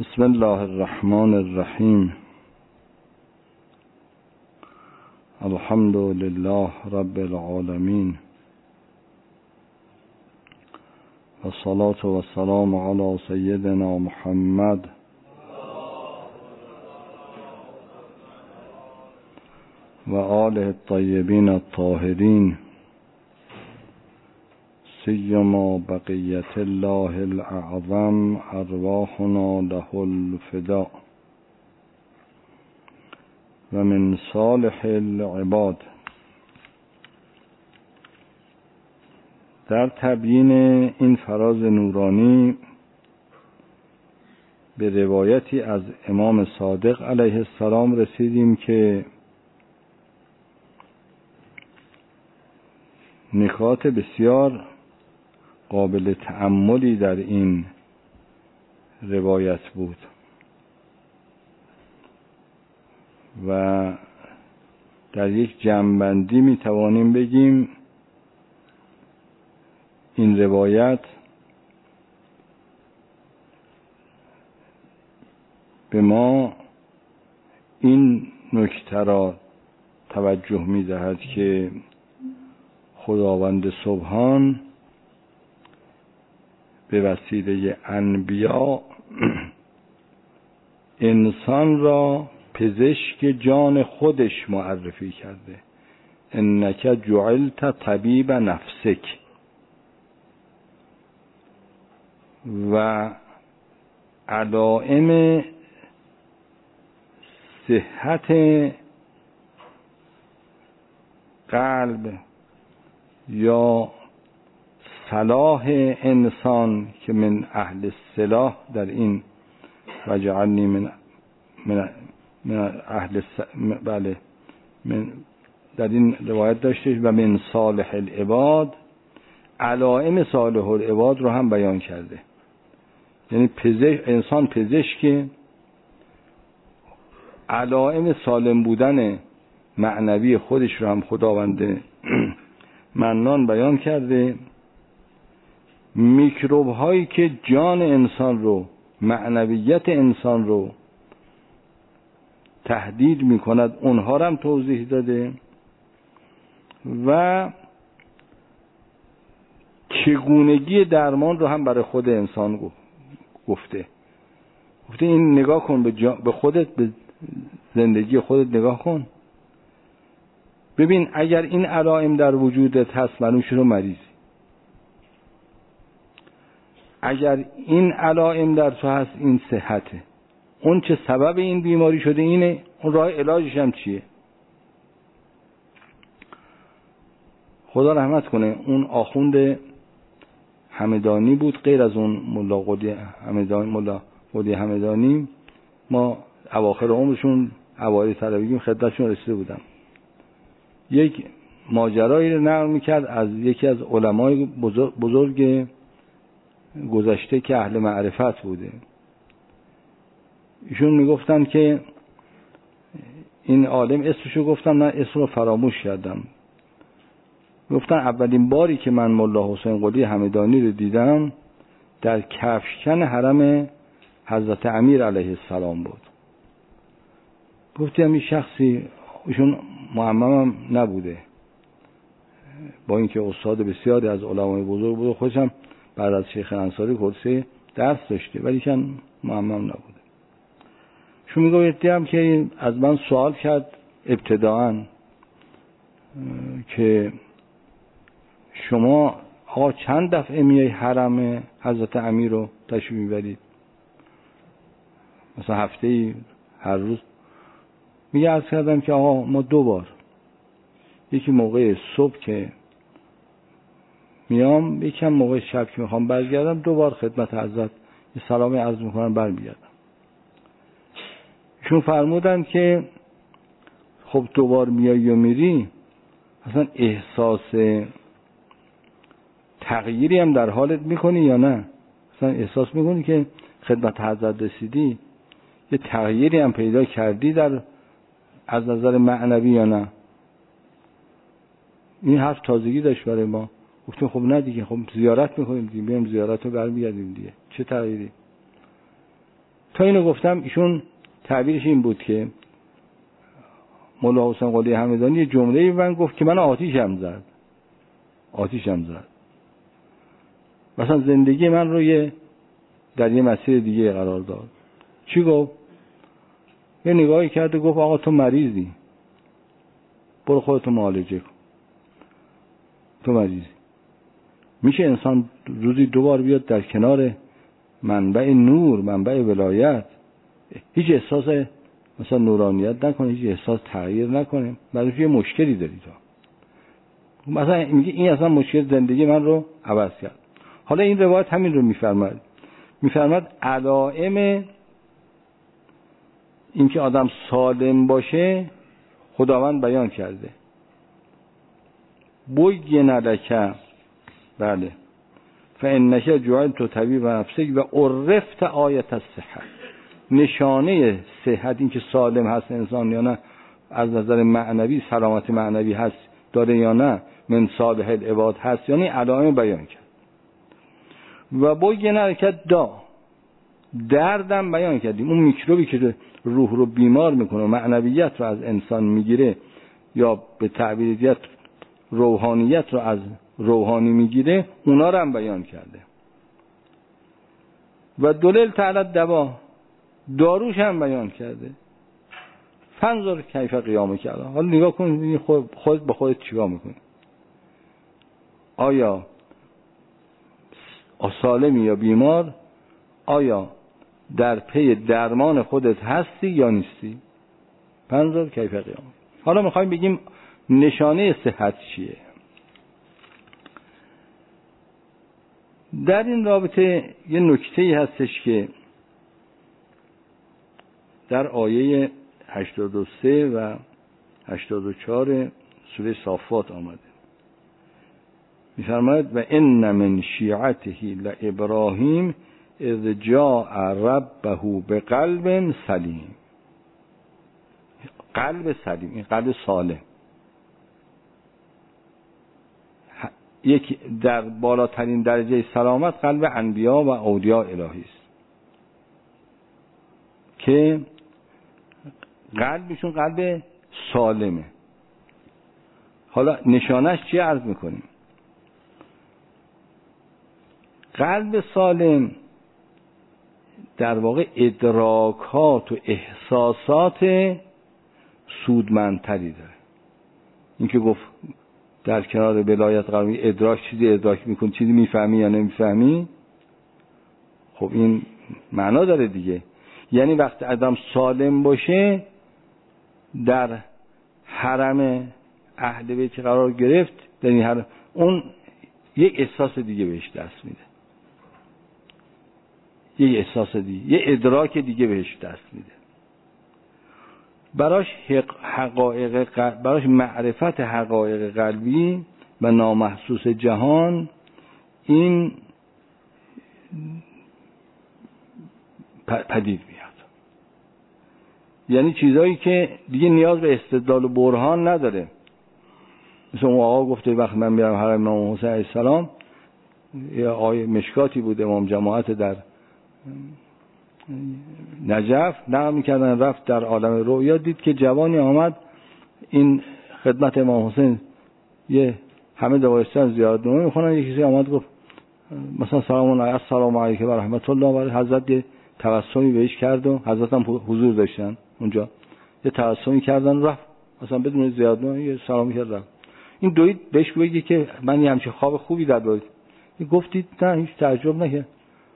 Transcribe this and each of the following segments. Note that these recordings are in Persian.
بسم الله الرحمن الرحیم. الحمد لله رب العالمین و الصلاة و السلام علی سیدنا محمد و آله الطیبین الطاهرین، سیما بقیت الله الاعظم ارواحنا له الفداء و من صالح العباد. در تبیین این فراز نورانی به روایتی از امام صادق علیه السلام رسیدیم که نکات بسیار قابل تأملی در این روایت بود و در یک جمع‌بندی می توانیم بگیم این روایت به ما این نکته را توجه می دهد که خداوند سبحان به وسیله انبیا انسان را پزشک جان خودش معرفی کرده. انک جعلت طبیب نفسک. و علائم صحت قلب یا صلاح انسان که من اهل الصلاح در این وجعلنی من اهل بله من در این روایت داشته و من صالح العباد، علائم صالح العباد رو هم بیان کرده. یعنی انسان پزشک، علائم سالم بودن معنوی خودش رو هم خداوند منان بیان کرده. میکروب هایی که جان انسان رو، معنویت انسان رو تهدید می کند اونها رو هم توضیح داده و چگونگی درمان رو هم برای خود انسان گفته این نگاه کن به خودت، به زندگی خودت نگاه کن، ببین اگر این علائم در وجودت هست معلوم شو مریضی. اگر این علائم در تو هست این صحته. اون چه سبب این بیماری شده اینه، اون راه علاجش هم چیه. خدا رحمت کنه اون آخوند همدانی بود، غیر از اون ملا قدی همدانی ما اواخر عمرشون اوایل طلبگیم خدمتشون رسیده بودم. یک ماجرایی رو نقل میکرد از یکی از علمای بزرگ گذشته که اهل معرفت بوده. ایشون میگفتن که این عالم اسمشو گفتم، نه اسم رو فراموش کردم. گفتن اولین باری که من ملا حسین قلی همدانی رو دیدم در کفشکن حرم حضرت امیر علیه السلام بود. گفتم این شخصی، ایشون معمم نبوده، با اینکه استاد بسیاری از علمای بزرگ بود، خودشم بعد از شیخ انصاری کرسی درس داشته ولی که معمم نبوده. شون میگویدیم که از من سوال کرد ابتداعاً که شما آقا چند دفعه میای حرم حضرت امیر رو تشریف میبرید؟ مثلا هفته‌ای، هر روز؟ میگه عرض کردم که آقا ما 2 بار، یکی موقع صبح که میام، یکم موقع شب که میخوام برگردم، 2 بار خدمت حضرت یه سلامی عرض میکنم برمیگردم. چون فرمودن که خب 2 بار میای و میری، اصلا احساس تغییری هم در حالت میکنی یا نه؟ اصلا احساس میکنی که خدمت حضرت رسیدی، یه تغییری هم پیدا کردی از نظر معنوی یا نه؟ این حرف تازگی داشت برای ما. گفتیم خب نه دیگه، خب زیارت میکنیم دیگه، میایم زیارت رو برمیگردیم دیگه، چه تغییری؟ تا اینو گفتم ایشون تعبیرش این بود که مولا حسین قلی همدانی یه جمله‌ای من گفت که من آتیشم زد. مثلا زندگی من رو در یه مسیر دیگه قرار داد. چی گفت؟ یه نگاهی کرد و گفت آقا تو مریضی، برو خودتو معالجه کن، تو مریضی. میشه انسان روزی 2 بار بیاد در کنار منبع نور، منبع ولایت، هیچ احساس مثلا نورانیت نکنه، هیچ احساس تغییر نکنه؟ برای یه مشکلی داری تو. مثلا میگه این اصلا مشکل زندگی من رو عوض کرد. حالا این روایت همین رو میفرماد علائم اینکه آدم سالم باشه خداوند بیان کرده. بوین لک، بله، فانک جعلت طبیب نفسک و عرفت آیت الصحت. نشانه صحت این که سالم هست انسان یا نه، از نظر معنوی سلامت معنوی هست داره یا نه، من صالح العباد هست یعنی علائم بیان کرد. و بوین لک دردم بیان کردیم. اون میکروبی که روح رو بیمار میکنه و معنویت رو از انسان میگیره، یا به تعبیر دیگه روحانیت رو از روحانی میگیره، اونا رو هم بیان کرده. و دلیل تعالی دوا، داروش هم بیان کرده. فنظر کیف قیام کرده. حالا نگاه کن خود با خودت چیکار میکنی؟ آیا سالمی یا بیمار؟ آیا در پی درمان خودت هستی یا نیستی؟ فنظر کیف قیام. حالا میخوایم بگیم نشانه صحت چیه؟ در این رابطه یه نکته‌ای هستش که در آیه 83 و 84 سوره صافات آمده. می‌فرماید و ان من شیعته لابراهیم اذ جاء ربه بقلب سلیم. قلب سلیم، این قلب سالم، یک در بالاترین درجه سلامت قلب انبیا و اولیاء الهی است که قلبشون قلب سالمه. حالا نشانش چی عرض میکنیم؟ قلب سالم در واقع ادراکات و احساسات سودمندتری داره. این که گفت در کنار ولایت قرار می ادراک، چیزی ادراک میکنی، چیزی میفهمی یا نمیفهمی، خب این معنا داره دیگه. یعنی وقتی آدم سالم باشه در حرم اهل بیت قرار گرفت، در این حرم اون یک احساس دیگه بهش دست میده، یک احساس دیگه، یک ادراک دیگه بهش دست میده. براش براش معرفت حقایق قلبی و نامحسوس جهان این پدید میاد. یعنی چیزایی که دیگه نیاز به استدلال و برهان نداره. مثل اون آقا گفته وقت من میرم حرم امام حسین علیه السلام، یه آیه مشکاتی بود امام جماعت در نجف نقل میکردن، رفت در عالم رؤیا دید که جوانی آمد این خدمت امام حسین، یه همه دوایستان زیارتنامه میخونن، یکی کسی آمد گفت مثلا السلام علیکم و رحمت الله و حضرت یه تبسمی بهش کرد و حضرت هم حضور داشتن اونجا، یه تبسمی کردن رفت، مثلا بدون زیارتنامه یه سلامی کرد رفت. این دوید بهش بگه که من یه همچین خواب خوبی در بود. این گفتید نه هیچ تعجب نکرد،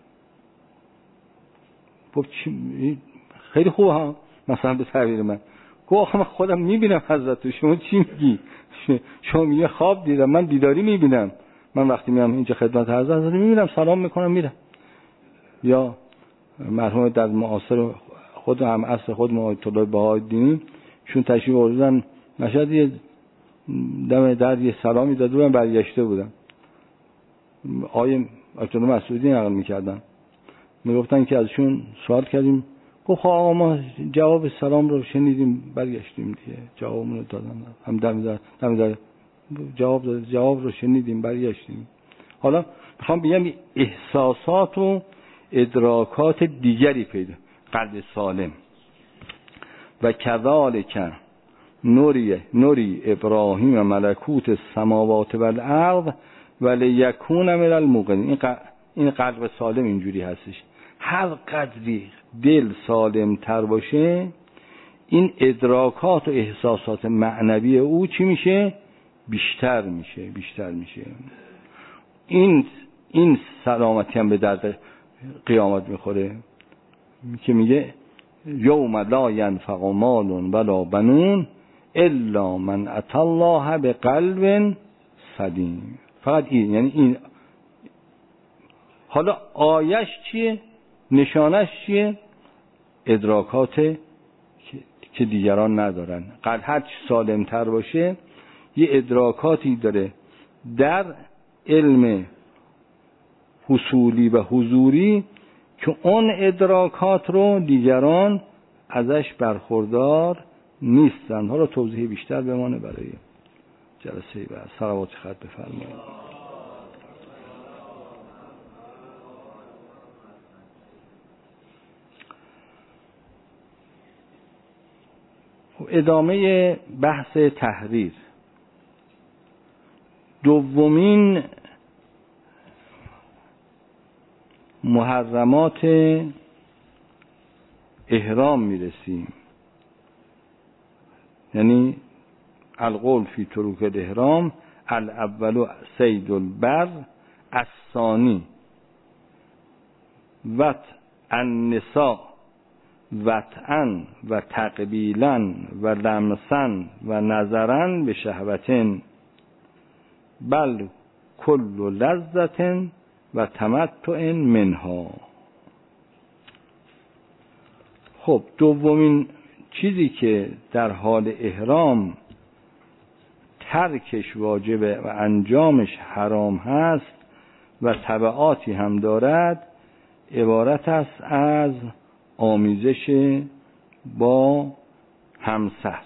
گفت خیلی خوبه ها، مثلا به تعبیر من گفت آخه من خودم میبینم حضرت، شما چی میگی؟ شما میگه خواب دیدم، من دیداری میبینم، من وقتی میام اینجا خدمت حضرت میبینم سلام میکنم میرم. یا مرحوم در معاصر خود هم عصر خود آیت الله بهاءالدین شون تشریف آوردن مشهد، یه دم در یه سلامی داده بودن، برگشته بودن، آیه آیت الله مسعودی نقل میکردن، میگفتن که ازشون سوال کردیم، گفت آقا ما جواب سلام رو شنیدیم برگشتیم دیگه، جوابمون رو دادن، هم دم جواب رو شنیدیم برگشتیم. حالا میخوام بگم احساسات و ادراکات دیگری پیدا، قلب سالم. و کذالک نوری ابراهیم ملکوت السماوات والارض ولیکون من الموقنین. این قلب سالم اینجوری هستش، هر قدری دل سالم تر باشه این ادراکات و احساسات معنوی او چی میشه؟ بیشتر میشه. این سلامتی هم به درد قیامت میخوره که میگه یوم لا ینفع مال ولا بنون الا من اتى الله بقلب سلیم. فقط این، یعنی این. حالا آیش چیه؟ نشانش چیه؟ ادراکات که دیگران ندارن. قلب هر چی سالم تر باشه یه ادراکاتی داره در علم حصولی و حضوری که اون ادراکات رو دیگران ازش برخوردار نیستن. حالا توضیح بیشتر بمانه برای جلسه بعد. صلوات خط بفرمایید. ادامه بحث تحریر. دومین محرمات احرام میرسیم، یعنی القول فی طرق الاحرام الاول صید البر الثانی وط النساء وطئا و تقبیلا و لمسا و نظرا به شهوتن بل کل لذت و تمتع منها. خب دومین چیزی که در حال احرام ترکش واجبه و انجامش حرام هست و تبعاتی هم دارد عبارت است از آمیزش با همسر.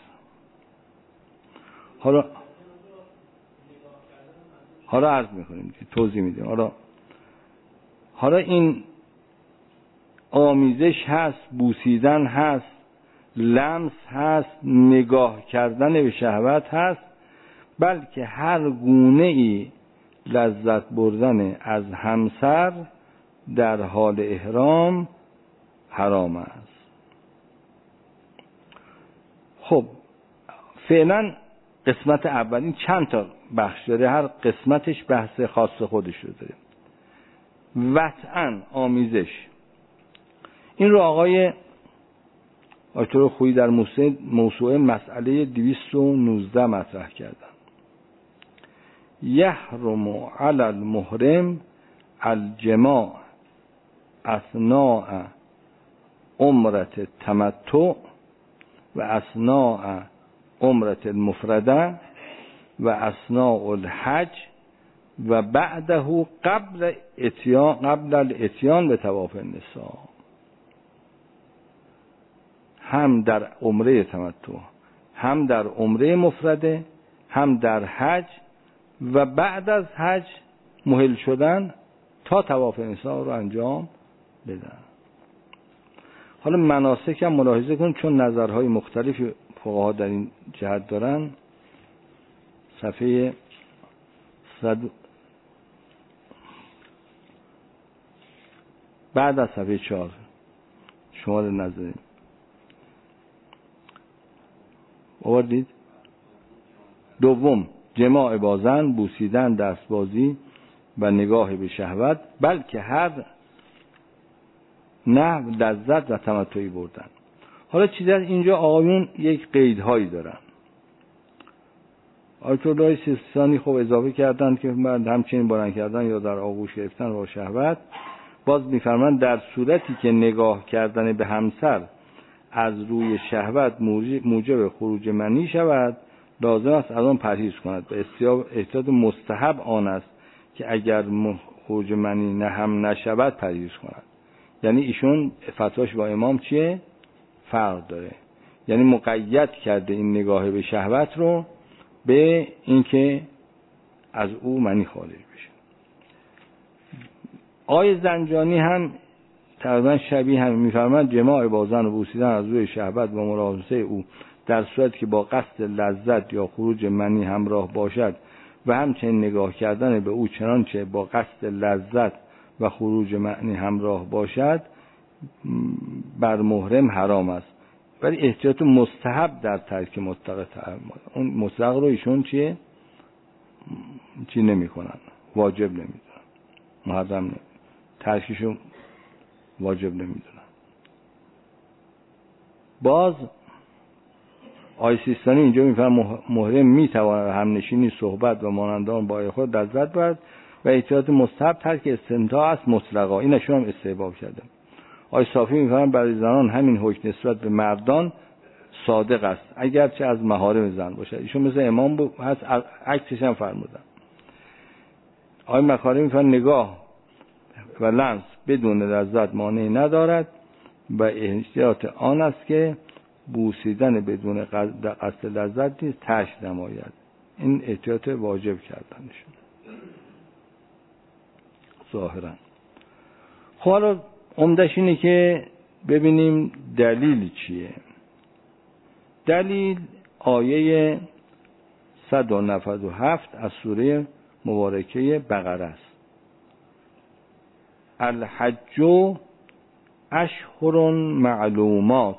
حالا عرض میکنیم، توضیح میدیم. حالا این آمیزش هست، بوسیدن هست، لمس هست، نگاه کردن به شهوت هست، بلکه هر گونه ای لذت بردن از همسر در حال احرام حرام است. خب فعلا قسمت اول این چند تا بخش داره، هر قسمتش بحث خاص خودش رو داره. وطئاً آمیزش، این رو آقای آیت‌الله خویی در موسوعه مسئله 219 مطرح کردن. یحرم علی المحرم الجماع اثناء عمرة التمتع و اثناء عمرة المفرده و اثناء الحج و بعده قبل الاتیان به طواف النساء. هم در عمره تمتع، هم در عمره مفرده، هم در حج و بعد از حج مهل شدن تا طواف نساء رو انجام بدن. حالا مناسک هم ملاحظه کن چون نظرهای مختلفی فقها در این جهت دارن. صفحه بعد از صفحه 4 شماره نظریم آوردید. دوم جماع با زن، بوسیدن، دستبازی و نگاه به شهوت، بلکه هر نحو لذت و تمتعی بردن. حالا چیزی از اینجا آقایون یک قیدهایی دارن. آیت‌الله سیستانی خب اضافه کردن که بعد همچنین بلند کردن یا در آغوش گرفتن با شهوت. باز می‌فرمایند در صورتی که نگاه کردن به همسر از روی شهوت موجب خروج منی شود لازم است از آن پرهیز کند و احتیاط مستحب آن است که اگر خروج منی نه هم نشود پرهیز کند. یعنی ایشون فتواش با امام چیه؟ فرق داره. یعنی مقید کرده این نگاه به شهوت رو به اینکه از او منی خارج بشه. آقای زنجانی هم تقریبا شبیه هم می‌فرماید جماع با زن و بوسیدن از روی شهوت و ملامسه او در صورتی که با قصد لذت یا خروج منی همراه باشد و همچنین نگاه کردن به او چنانچه با قصد لذت و خروج منی همراه باشد بر محرم حرام است، ولی احتیاط مستحب در ترک مطلق تحریم. اون مطلق رو ایشون چی نمی‌کنن، واجب نمی‌دونن، محرم نمی‌دونن، ترکشو واجب نمی‌دونن. باز آیه سیستانی اینجا میفرماید محرم میتواند همنشینی، صحبت و مانندان با خود لذت برد و احتیاط مستحب ترک استمتاع است مطلقا. این نشون هم استحباب کرده. آیه صافی میفرماید برای زنان همین حکم نسبت به مردان صادق است اگرچه از محارم زن باشد. ایشون مثل امام هست، عکسش هم فرمودن. آیه مکاری میفرماید نگاه و لمس بدون لذت مانعی ندارد و احتیاط آن است که بوسیدن بدون قصد لذت نیز ترک نماید. این احتیاط واجب کردنشون ظاهرا. خب حالا عمدش اینه که ببینیم دلیل چیه. دلیل آیه 197 از سوره مبارکه بقره است. الحج اشهر معلومات،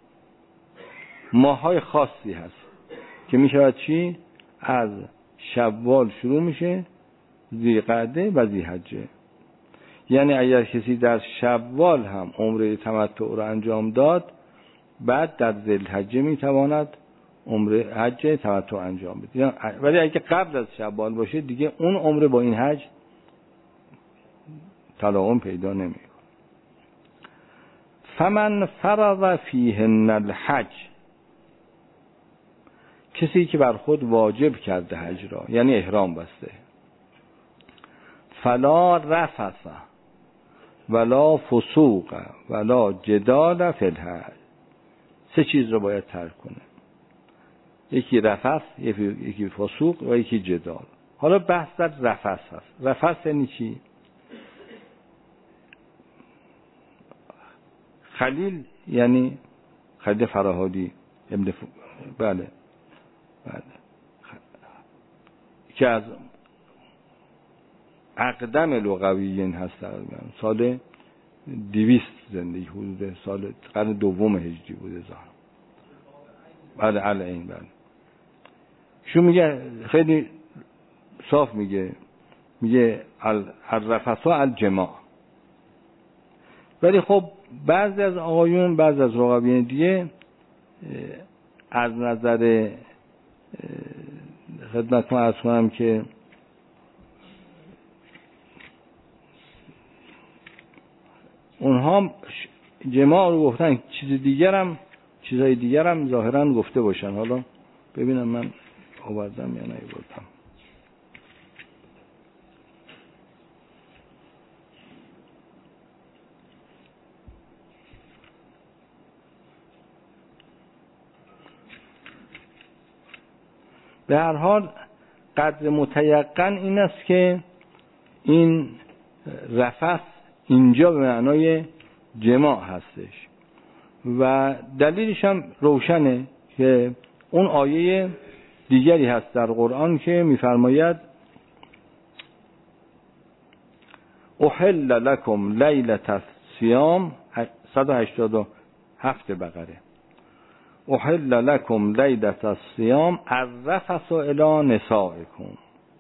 ماهای خاصی هست که می شود چی؟ از شوال شروع میشه، ذی‌قعده و ذی‌حجه. یعنی اگر کسی در شوال هم عمره تمتع رو انجام داد، بعد در ذی‌الحجه می تواند عمره حج تمتع انجام بده. ولی اگه قبل از شوال باشه دیگه اون عمره با این حج تلاعن پیدا نمیکنه. فمن فرض فیهن الحج، کسی که بر خود واجب کرده حج را، یعنی احرام بسته، فلا رفث ولا فسوق ولا جدال فی الحج، سه چیز رو باید ترک کنه. یکی رفث، یکی فسوق و یکی جدال. حالا بحث در رفث هست. رفث یعنی چی؟ خلیل یعنی خلیل فراهادی بله که از اقدم لغویین هست، سال 200 زندگی، حدود سال قرن دوم هجری بوده ظاهر. بله علیه بله. شو میگه خیلی صاف میگه الرفثا الجماع. ولی خب بعضی از آقایون، بعضی از لغویین دیگه از نظر خدمتتون عرض کنم که اونها جماع رو گفتن، چیزای دیگر هم ظاهرا گفته باشن. حالا ببینم من آوردم یا نیاوردم. به هر حال قدر متیقن این است که این رفث اینجا به معنای جماع هستش و دلیلش هم روشنه که اون آیه دیگری هست در قرآن که میفرماید احل لکم لیلة الصیام، 187 بقره، احل لکم لیلة الصیام الرفث الی نسائکم،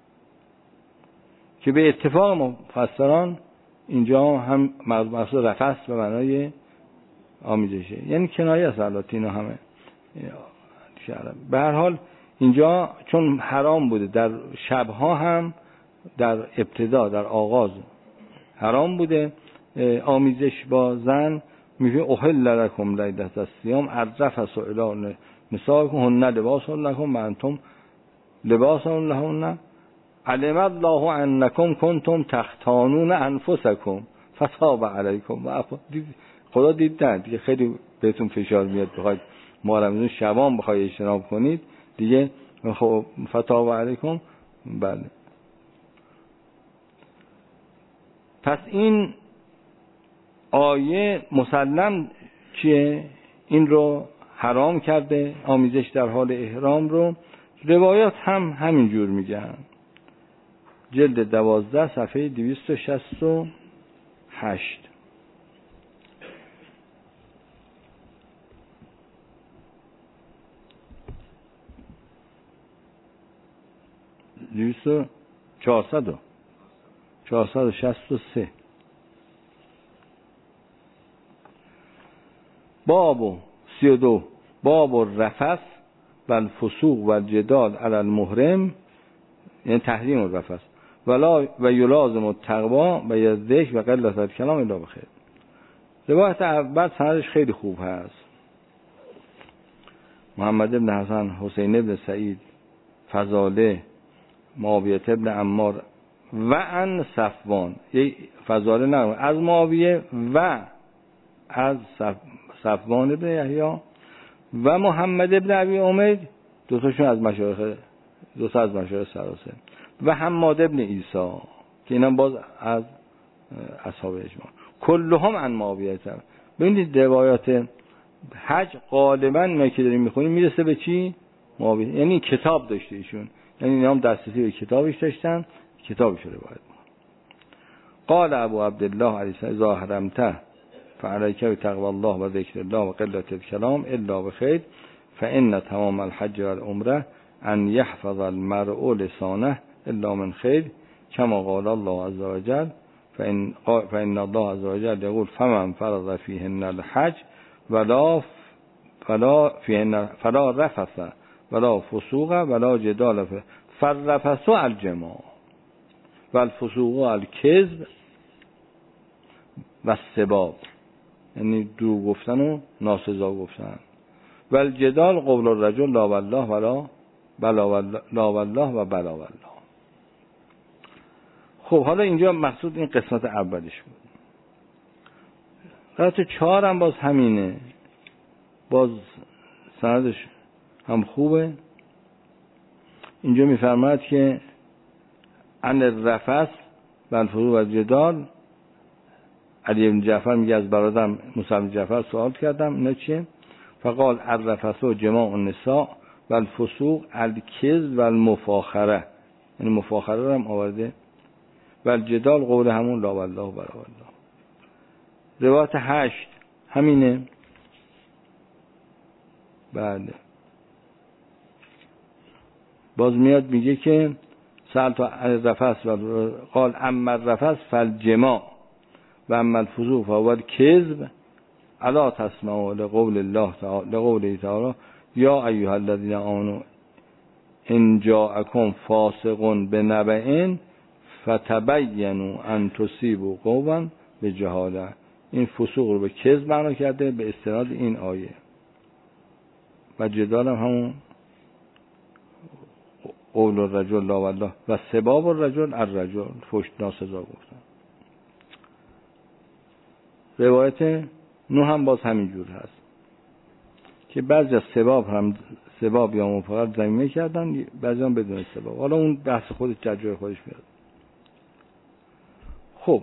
که به اتفاق مفسران اینجا هم مقصود رفث به معنای آمیزشه، یعنی کنایه است. البته اینا همه به هر حال اینجا چون حرام بوده، در شبها هم در ابتدا در آغاز حرام بوده آمیزش با زن، میگه احل لکم لیلة الصیام الرفث الی نسائکم هن لباس لکم و انتم لباس لهن علم الله انکم کنتم تختانون انفسکم فتاب علیکم. خدا دید نه دیگه خیلی بهتون فشار میاد بخواید محرم شبان بخواید اجتناب کنید دیگه، خب فتاب علیکم. بله پس این آیه مسلم چیه؟ این رو حرام کرده، آمیزش در حال احرام رو. روایات هم همین جور میگن. جلد 12 صفحه 268. دویست 463. باب 32 باب الرفث و الفسوق و الجدال علی المحرم، یعنی تحریم الرفث و یلازم التقوا و یذکر و قلت الکلام الا بخیر. روایت اول سندش خیلی خوب هست. محمد بن حسن، حسین بن سعید، فضاله، معاویه بن عمار و ان صفوان، فضاله نه از معاویه و از صفوان بن یحیی و محمد بن ابی عمر، دو تاشون از مشایخ سراسر، و حماد بن عیسی که اینا باز از اصحاب اجماع، کلهم عن معاویه. ببینید روایات حج غالبا ما که داریم میخونیم میرسه به چی؟ معاویه. یعنی کتاب داشته ایشون، یعنی اینا هم دسترسی به کتابش داشتن، کتابش رو روایت می‌کنن. قال ابو عبدالله علیه اذا حرمته فعلیک بتقوی الله و ذکر الله و قلت الکلام الا بخیر فان تمام الحج والعمره ان يحفظ المرء لسانه الا من خیر كما قال الله عز وجل فإن الله عز وجل يقول فمن فرض فيهن الحج فلا رفث ولا فسوق ولا جدال فالرفث الجماع والفسوق الكذب والسباب، یعنی دروغ گفتن و ناسزا گفتن، و الجدال قول الرجل لا والله ولا لا والله و بلا والله. خب حالا اینجا مقصود این قسمت اولیش بود. قسمت 4 هم باز همینه، باز سندش هم خوبه. اینجا میفرماید که ان الرفث و الفسوق و الجدال، علی بن جعفر میگه از برادرم موسی بن جعفر سوال کردم اینا چیه؟ فقال الرفث جماع النساء و الفسوق الکذب و المفاخره، یعنی مفاخره رو هم آورده، و الجدال قول همون لا والله و بلا والله. روایت 8 همینه. بله باز میاد میگه که سألت عن الرفث و قال اما الرفث فالجماع و اما الفسوق فهو الكذب الا تسمعوا لقول الله تعالی لقوله تعالی یا ایها الذین آمنوا ان جاءکم فاسق بنبأ فتبینوا ان تصیبوا قوما بجهاله. این فسوق رو به کذب معنا کرده به استناد این آیه، و جدال هم همون قول الرجل لا والله و سباب الرجل الرجل، فحش ناسزا گفتن. روایت 9 هم باز همین جور هست که بعضی از سباب یا مفاخره ضمیمه کردن، بعضی هم بدون سباب. حالا اون بحث خودش جای خودش میاد. خب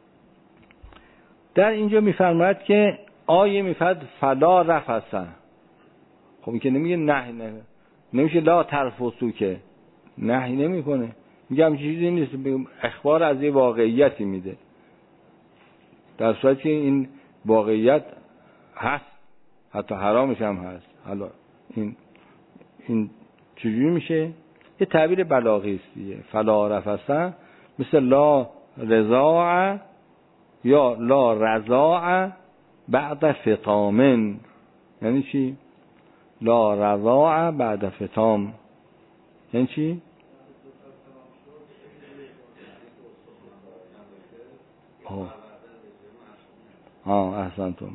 در اینجا میفرماید که آیه میفرد فلا رفث. خب این که نمیگه نه نمیشه لا ترفثو، که نهی نمیکنه، میگه همچین چیزی نیست، اخبار از یه واقعیتی میده، در صورتی که این واقعیت هست، حتی حرامش هم هست. حالا این چجوری میشه؟ یه تعبیر بلاغی است دیگه. فلا رفث مثل لا رضاع یا لا رضاع بعد فطام. یعنی چی؟ لا رضاع بعد فطام یعنی چی؟ احسنتم.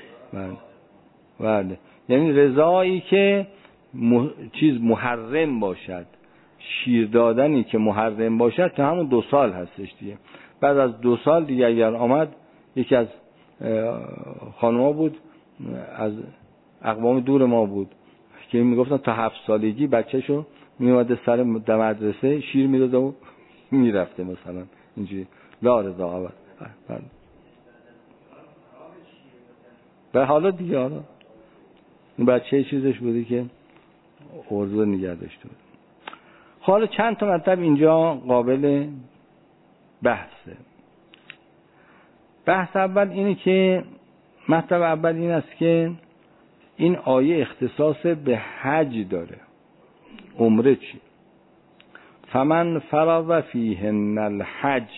بله یعنی رضایی که چیز محرم باشد، شیر دادنی که محرم باشد تا همون 2 سال هستش دیگه. بعد از 2 سال دیگه اگر آمد، یکی از خانوما بود از اقوام دور ما بود که میگفتن تا 7 سالگی بچه‌شو میومده سر مدرسه شیر میداده و میرفته مثلا اینجوری لا رضا. و حالا دیگه حالا این بچه چیزش بوده که عرضه نگه داشته بود. حالا چند تا مطلب اینجا قابل بحثه. بحث اول اینه که مطلب اول این است که این آیه اختصاص به حج داره. عمره چی؟ فمن فرض فیهن الحج.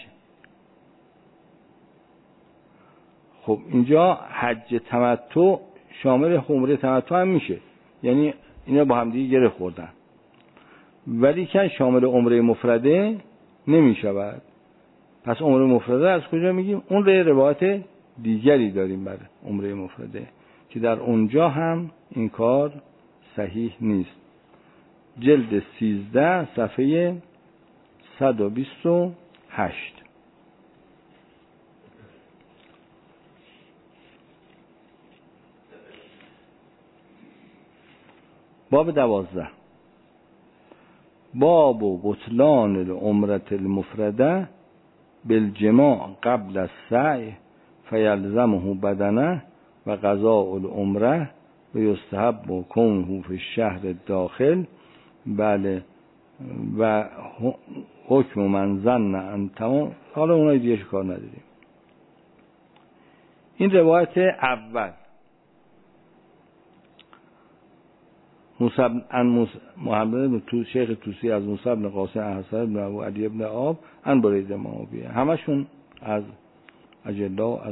خب اینجا حج تمتع شامل عمره تمتع هم میشه، یعنی اینا با هم دیگه گره خوردن، ولی که شامل عمره مفرده نمیشود. پس عمره مفرده از کجا میگیم؟ اون روایت دیگری داریم بر عمره مفرده که در اونجا هم این کار صحیح نیست. جلد 13 صفحه 128. باب 12 باب بطلان العمرة المفرده بالجماع قبل السعی فیلزمه بدنه و قضاء العمره و یستحب کونه فی الشهر الداخل. بله و حکم من ظن ان تمام. حالا اونای دیگه کار نداریم. این روایت اول محمد بن شیخ توسی از موسی بن قاسم احسن بن ابو علی بن آب ان برید معاویه، همشون از اجلا از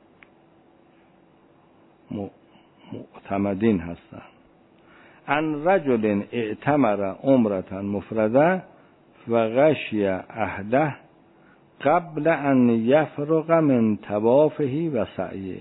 معتمدین هستن. ان رجل اعتمر عمرة مفرده و غشی اهله قبل ان یفرغ من طوافه و سعیه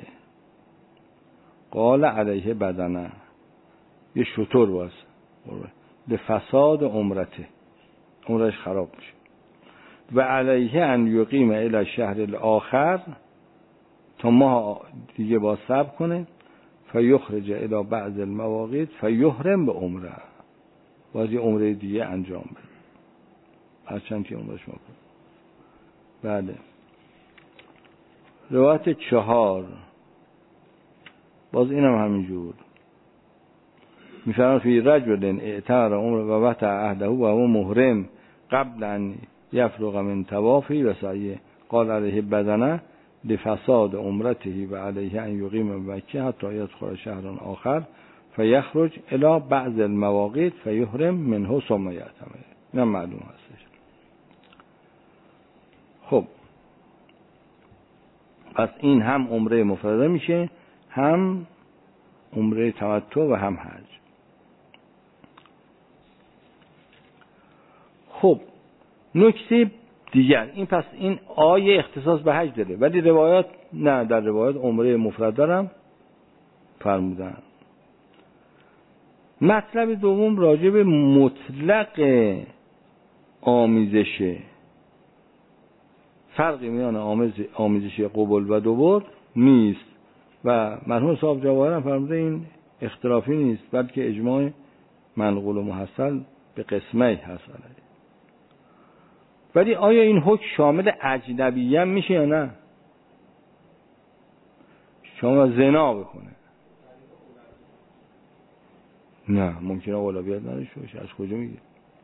قال علیه بدنه. یه شطور باز به فساد عمرته، عمرش خراب میشه. و علیه ان یقیم الی شهر الاخر، تا ماه دیگه با صبر کنه. فیخرج الی بعض المواقیت فیحرم به عمره، باز یه عمره دیگه انجام بده هرچند که عمرش مکن. بله. روایت 4 باز اینم همینجور میفرمان فی رجل اعتمر عمره و وقت عهده و هو محرم قبل ان یفرغ من طوافه و سعیه قال علیه بدنه لفساد عمرته و علیه ان یقیم مکه حتی یدخل شهر آخر فیخرج الی بعض المواقیت فیحرم منه ثم یعتمر. اینم معلوم هستش. خب پس این هم عمره مفرده میشه، هم عمره تمتع و هم حج. خب نکته دیگر این، پس این آیه اختصاص به حج داره، ولی روایات نه، در روایات عمره مفرد دارم فرمودن. مطلب دوم راجع به مطلق آمیزشه. فرقی میان آمیزش قبول و دوبر نیست و مرحوم صاحب جواهر هم فرموده این اختلافی نیست، بلکه اجماع منقول و محصل به قسمه هست. ولی آیا این حکم شامل اجنبی هم میشه یا نه؟ شما زنا بکنه نه، ممکنه اولویت نداشته باشه. از کجا میگه؟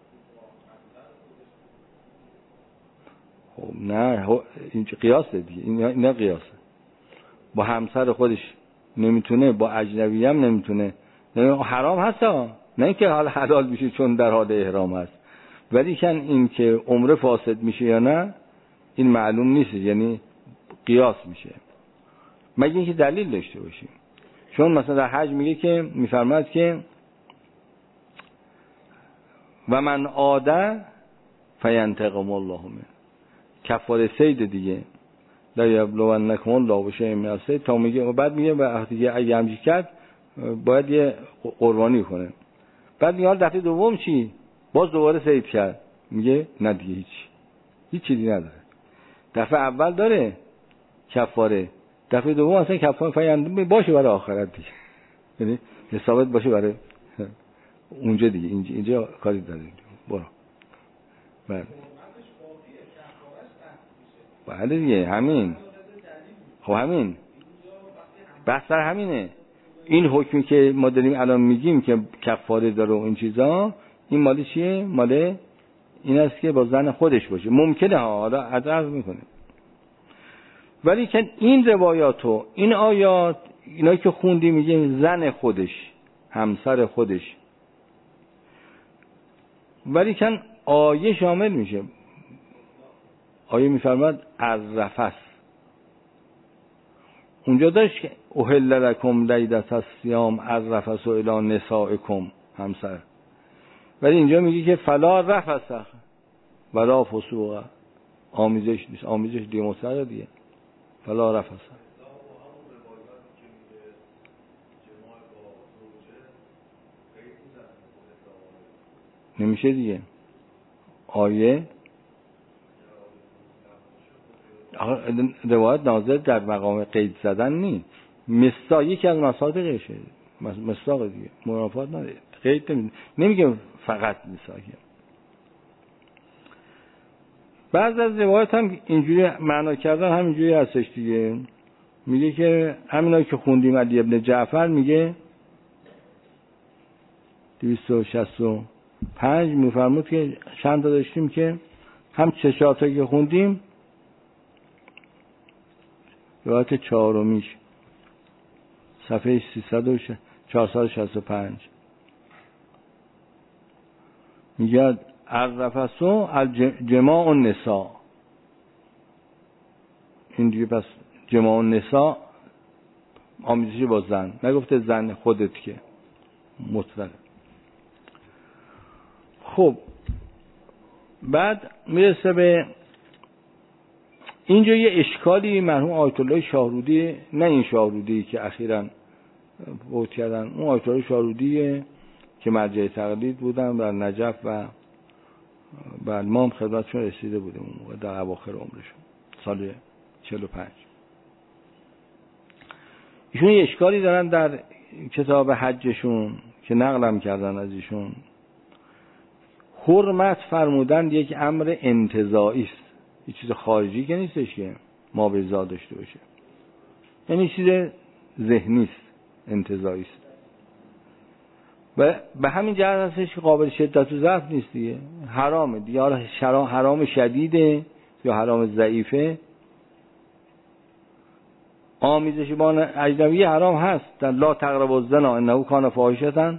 خب نه، این قیاسه دیگه. این قیاسه. با همسر خودش نمیتونه، با اجنبی هم نمیتونه. حرام هست ها، نه اینکه حال حلال میشه چون در حال احرام هست، ولی کن این که عمره فاسد میشه یا نه این معلوم نیست، یعنی قیاس میشه مگه اینکه دلیل داشته باشیم. چون مثلا در حج میگه که میفرماید که و من عاده فینتقم الله منه، کفاره صید دیگه لا یبلونکم الله بشیء من الصید، تا میگه و بعد میگه وقتی که اگه همچین کرد باید یه قربانی کنه. بعد میگه دفعه دوم چی؟ باز دوباره صید کرد، میگه نه دیگه هیچ چیزی نداره. دفعه اول داره کفاره، دفعه دوم اصلا کفاره فیندم باشه برای آخرت دیگه، یعنی حسابت باشه برای اونجا دیگه. اینجا کاری داره. برو. بله دیگه همین. خب همین بحث سر همینه. این حکمی که ما داریم الان میگیم که کفاره داره و این چیزا، این مال چیه؟ مال این است که با زن خودش باشه. ممکنه ها، حالا عرض میکنه. ولی که این روایات و این آیات، اینایی که خوندی میگه زن خودش، همسر خودش، ولی که آیه شامل میشه. آیه میفرماد از رفث، اونجا داشت که احل لکم لیلة الصیام از رفث الی نسائکم، همسر، ولی اینجا میگه که فلا رفث ولا فسوق، آمیزش نیست. آمیزش دیگه مطلقه دیگه، فلا رفث. نمیشه دیگه. آیه روایت نازل در مقام قید زدن نیست، مصداق یکی از مصادیقشه، مصداق دیگه، منافات نداره، قید نمیگه فقط مصداقه. بعض از روایت هم اینجوری معنا کردن، همینجوری هستش دیگه. میگه که همینایی که خوندیم علی ابن جعفر میگه 265 میفرمود که چند تا داشتیم که هم 4 تا که خوندیم، روایت 4 صفحه 465 میگه الرفث الجماع النساء. این دیگه پس جماع النساء آمیزشی با زن، نگفته زن خودت که مطلق. خب بعد میرسه به اینجا یه اشکالی مرحوم آیت الله شاهرودی، نه این شاهرودی که اخیراً فوت کردن، اون آیت الله شاهرودی که مرجع تقلید بودن در نجف و بعد ما هم خدمتشون رسیده بودیم اون موقع در اواخر عمرشون سال 45. ایشون یه اشکالی دارن در کتاب حجشون که نقلم کردن از ایشون. حرمت فرمودن یک امر انتزاعی است، یه چیز خارجی که نیستش که ما به ذات داشته باشه، یعنی چیز ذهنی است، انتزاعی است. و به همین جهت هستش که قابل شدت و ضعف نیست دیگه، حرامه دیگه. حالا حرام شدیده یا حرام ضعیفه، آمیزش با اجنبی حرام هست. در لا تقربوا الزنا انه کان فاحشة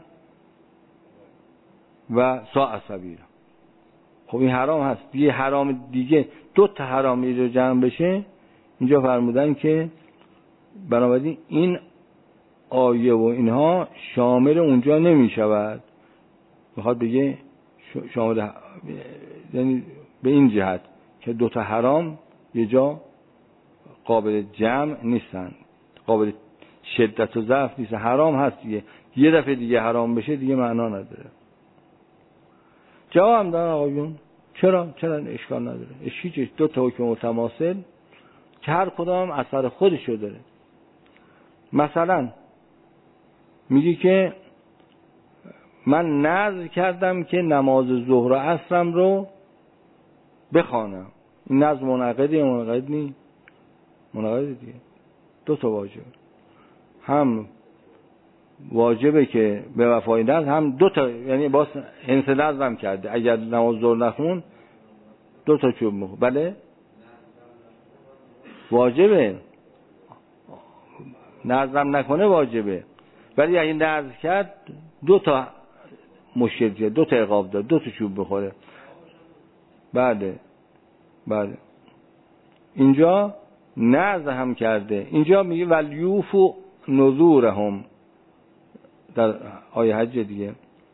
و ساء سبیلا. خب این حرام هست دیگه. حرام دیگه، 2 تا حرام رو جمع بشه، اینجا فرمودن که بنابراین این آیه و اینها شامل اونجا نمی شود. میخواد بگه شامل، یعنی به این جهت که 2 تا حرام یه جا قابل جمع نیستن، قابل شدت و ضعف نیستن. حرام هست دیگه، یه دفعه دیگه حرام بشه دیگه معنا نداره. جواب هم دارن آقایون، چرا اشکال نداره. اشکیچه 2 تا حکم متماثل که هر کدام اثر خودشو داره. مثلا میگی که من نذر کردم که نماز ظهر و عصرم رو بخوانم. این نذر منعقده یا منعقد نی؟ منعقده دیگه. 2 تا واجب، هم واجبه که به وفای نذر، هم 2 تا، یعنی باز انس نذرم کرده اگر نماز ظهر نخون 2 تا چوب میخوره. بله واجبه، نذرم نکنه واجبه، ولی اگه نذر کرد 2 تا مشکل، 2 تا عقاب داره، 2 تا چوب بخوره. بله اینجا نذر هم کرده. اینجا میگه ولیوفو نذورهم در آیه حج دیگه،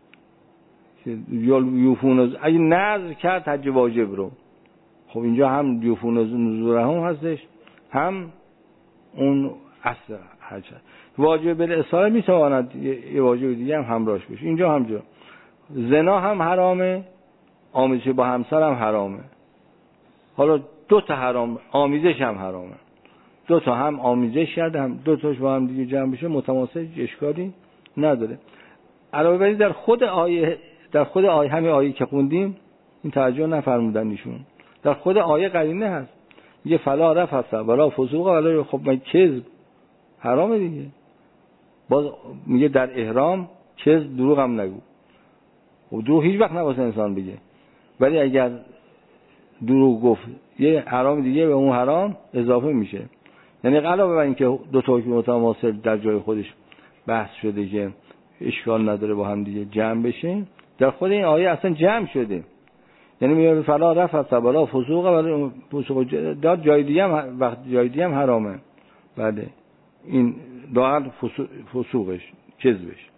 یوفون، اگه نذر کرد حج واجب رو. خب اینجا هم یوفون نذورهم هستش، هم اون اصل حج. واجب الاصابه میتواند یه واجب دیگه هم همراهش بشه. اینجا همجا زنا هم حرامه، آمیزش با همسر هم حرامه. حالا 2 تا حرام، آمیزش هم حرامه. 2 تا هم آمیزش کرده، هم 2 تاش با هم دیگه جمع بشه متماسک، اشکالی نداره. علاوه بر در خود آیه همین آیه که خوندیم این توجه نفرمودن ایشون. در خود آیه قرینه هست، میگه فلا رفث ولا فسوق ولا، خب من کذب حرامه دیگه. باز میگه در احرام کذب، دروغ هم نگو. و دروغ هیچ وقت نباید انسان بگه، ولی اگر دروغ گفت یه حرام دیگه به اون حرام اضافه میشه. یعنی علاوه بر اینکه دو تا حکم متماثل در جای خودش بحث شده که اشکال نداره با هم دیگه جمع بشه، در خود این آیه اصلا جمع شده. یعنی میگه فلا رفث ولا فسوق، ولی فسوق داد جای دیگه هم، وقت جای دیگه هم حرامه. بله این داخل فسوقش، کذبش.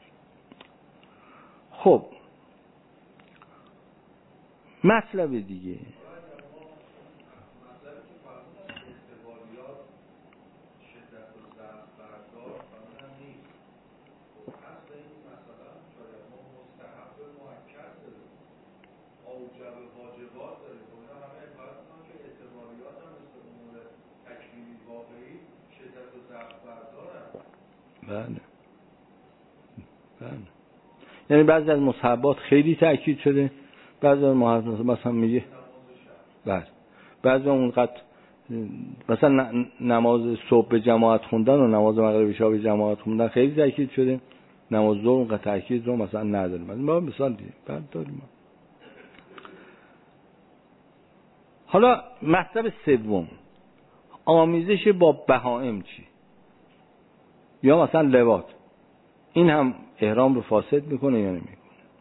خب مطلب دیگه بله یعنی بعضی از مصحبات خیلی تأکید شده، بعضی از محافظات مثلا میگه بله، بعضی اونقدر مثلا نماز صبح به جماعت خوندن و نماز مغرب عشا به جماعت خوندن خیلی تأکید شده، نماز ظهر اونقدر تأکید رو مثلا نداره. ما مثال دیگه بعد داریم. حالا مطلب سوم، آمیزش با بهائم چی؟ یا مثلا لواط، این هم احرام رو فاسد میکنه یا نمیکنه؟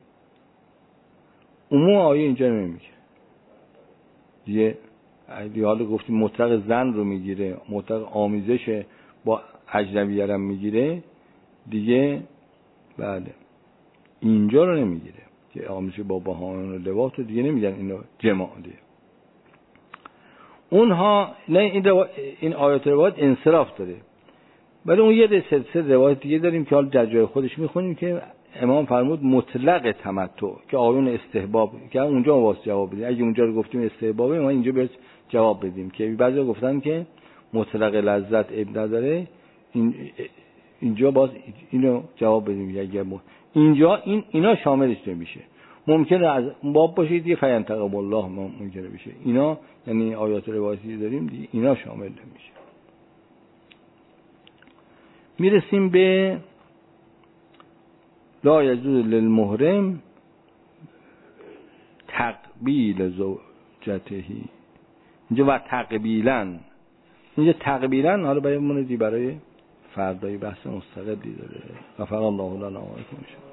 عموم آیه اینجا نمیگه دیگه. حالا گفتیم مطلق زن رو میگیره، مطلق آمیزش با اجنبی هم میگیره دیگه. بله اینجا رو نمیگیره که آمیزش با بهائم و لواط رو دیگه نمیگن اینو جماع دیگه. اونها نه این آیات روایت انصراف داره، ولی اون یه سلسله روایت دیگه داریم که حالا در جای خودش میخونیم که امام فرمود مطلق تمتع که آیون استحباب، که اونجا واسه جواب بدیم. اگه اونجا رو گفتیم استحبابه، ما اینجا بهش جواب بدیم که بعضی گفتن که مطلق لذت اب نداره، اینجا باز اینو جواب بدیم. اگه اینجا اینا شاملش نمیشه، ممکنه از باب باشه دیگه فینتقم الله ممکنه بشه اینا، یعنی آیات روایتی داریم دیگه اینا شامل نمیشه. میرسیم به لا یجوز للمحرم تقبیل زوجتهی. اینجا و تقبیلن، اینجا تقبیلن حالا برای فردای بحث مستقلی داره. غفر الله لنا و لکم.